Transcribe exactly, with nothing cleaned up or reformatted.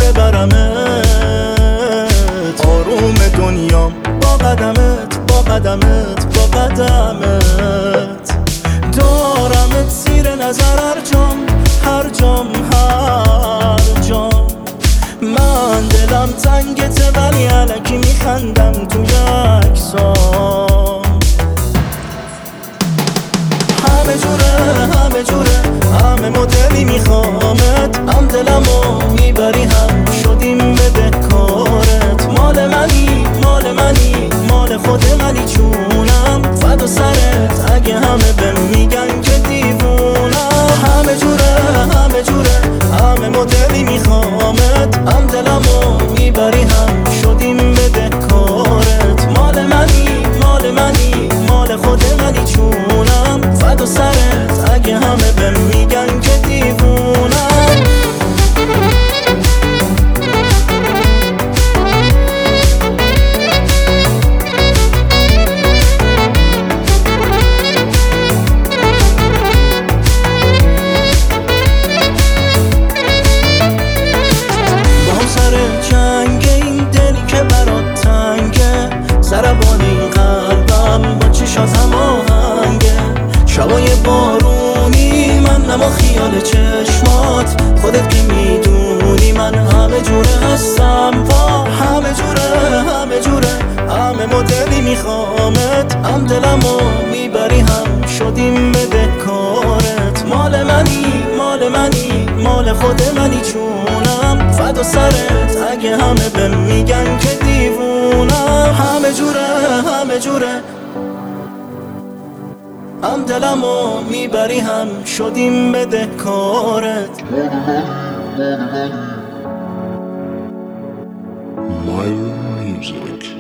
ببرمت. آروم دنیام با قدمت، با قدمت، با قدمت. دارمت زیر نظر هر جام، هر جام، هر جام. من دلم تنگته ولی الکی میخندم تو عکسام. همه جوره، همه جوره، همه مدلی میخوامت. هم دلمو میبری هم شدیم بدهکارت. مال منی، مال منی، مال خود منی چونم. فدا سرت اگه همه بهم میگن که دیوونم. همه جوره، همه جوره، همه مدلی میخوامت. هم دلمو میبری هم شدیم بدهکارت. مال منی، مال منی، مال خود منی چونم. فدا سرت اگه همه بهم میگن که دیوونم. ضربانی قلبم با چشات هماهنگه. شبای بارونی من نما خیال چشمات. خودت که میدونی من همه جوره هستم. وا همه جوره، همه جوره، همه مدلی میخوامت. هم دلمو میبری هم شدیم بدهکارت. مال منی، مال منی، مال خود منی چونم. فدا سرت اگه همه بهم میگن که دیوونم. همه جوره، همه جوره، هم دلمو میبری هم شدیم بدهکارت. Myron Music.